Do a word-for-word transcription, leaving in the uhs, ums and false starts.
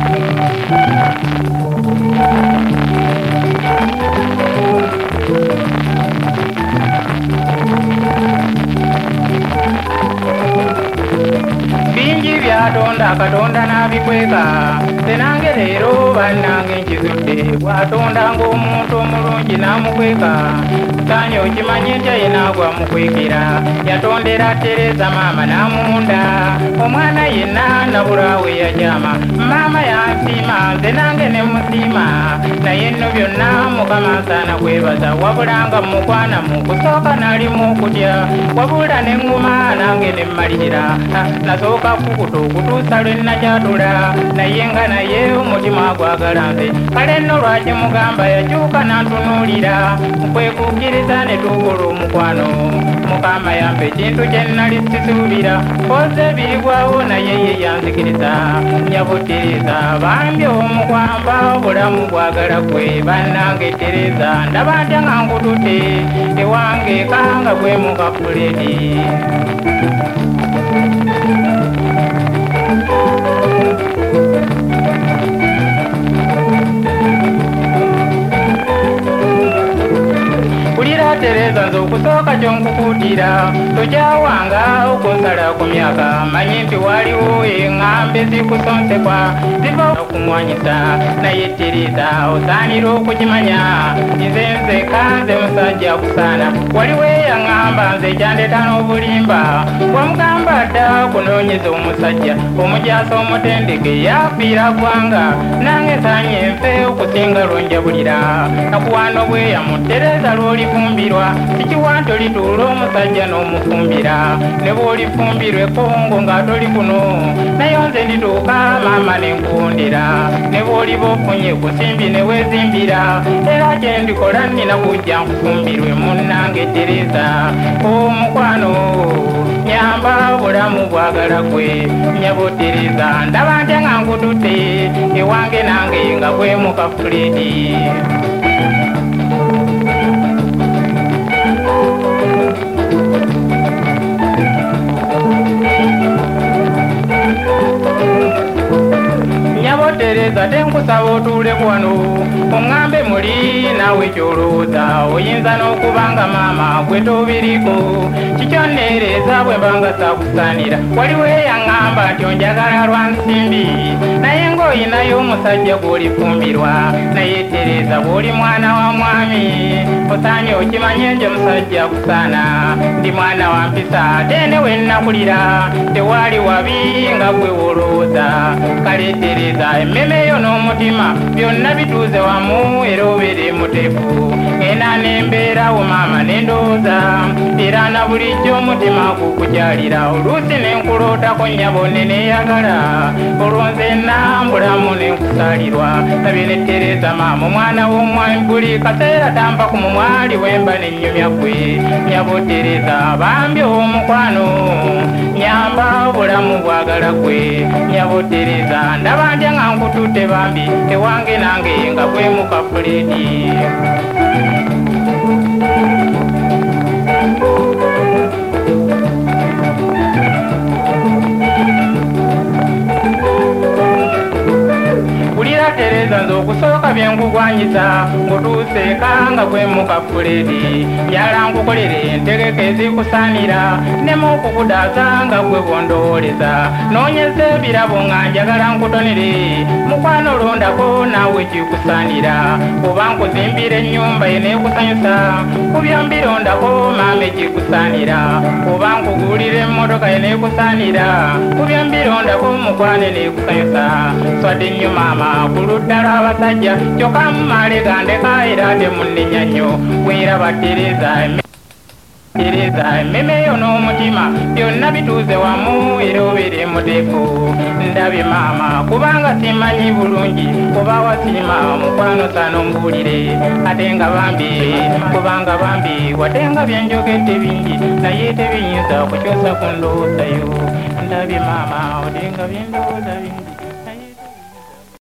bingi byatonda katonda nabikweka senange leero bannange nkizudde bwatonda ng'omuntu omulungi namukweka sani okimanye nti yenagwa mukwekera yatondera Tereza maama namunda omwana yenna nabulawe yajama maama yansiima nze nange ne musiima naye nno byonna mukama nsaana kwebaza wabulanga mukwana mukusooka nalimu kutya wabula neŋŋuma nange ne mmalirira nasooka kukuta okutuusa lwe nakyatula naye nga naye omutima gwagala nze kale nno lwaki mugamba yakyuka nantunuulira nkwekukkiriza ne tukola omukwano mukama yampa ekintu kye nnali sisuubira koze birigwawo naye ye yanzikiriza nyabutereza bambi omukwamba obulamu bwagala gwe bannange Tereza ndaba ntya nga nkutute ewange kanga gwe mukafuledi Tereza nze okusooka kyonkukuutira tokyawanga okunsala ku myaka manyi nti waliwo eŋŋambe zikusonsekwa ziva okumwanyisa naye Tereza osaanira okukimanya nze nzeka nze musajja kusaana waliwo eyaŋŋamba nze kyandeta n'obulimba wamugamba dda kunoonyeza omusajja omujaasa omutendeke yafiira ggwanga nange saanye nfe okusinga lwonjabulira nakuwaana obweyamu Tereza lw'olifumbirwa sikiwanti olituula omusajja n'omufumbira ne bw'olifumbirwa ekongo nga toli kuno naye nze ndituuka maama nenkuwundira ne bw'oliba ofunye kusimbi ne weezimbira era kye ndikola nnina kujja nkufumbirwe munnange Tereza omukwano nyamba obulamu bwagala gwe nyabo Tereza ndaba ntya nga nkututte ewange nange nga gwe mukafuledi Tereza tenkusaba otuule wano oŋŋambe muli naawe kyolowooza oyinza n'okubanga maama gwe toobiriko kikyo nneereeza bwe mbanga saakusaanira waliwo eyaŋŋamba nti onjagala lwa nsimbi naye ng'oyinayo omusajja gw'olifumbirwa naye Tereza bw'oli mwana wa mwami osaanye okimanye nje musajja kusaana ndi mwana wa mpisa ate ne we nnakulira tewaali wabi nga gwe wolowooza kale Tereza emmeme yo n'omutima byonna bituuze wamu era obeere muteefu ngenda n'embeerawo maama n'endowooza era na bulijjo omutima gukukyalira oluusi n'enkulootako nnyabo ne neeyagala olwo nze nnambulamu n'enkusaalirwa nabye ne Tereza maama omwana w'omwami buli kaseera tampa ku mumwali wemba n'ennyumya gwe nyabo Tereza bambi omukwano nyamba obulamu bwagala gwe nyabo Tereza ndaba ntya nga nkututte bambi ewange nange nga gwe mukafuledi Tereza nze okusooka bye nkugwanyiza ngutuuse eka nga gwe mukafuledi njala nkukolere entegeka ezikusaanira nemu okukudaaza nga gwe bwondowooleza noonyeza ebirabo nga njagala nkutonere mukwano olondako naawe kikusaanira oba nkuzimbira ennyumba ye neekusanyusa ku byambirondako maama ekikusaanira oba nkuguulira emmotoka ye neekusaanira ku byambirondako mukwane neekusanyusa swadde nnyo maama kuludda lw'abasajja kyokka mumaale gandeka era temunnenya nnyo weeraba Tereza Tereza emmeme yo n'omutima byonna bituuze wamu era obeere muteefu ndabye maama kubanga simanyi bulungi kuba wasiima mukwano saana ombuulire ate nga bambi kubanga bambi wadde nga byenjogedde bingi naye tebiyinza kukyusa ku ndowooza yo ndabye maama wadde nga byendowooza bingi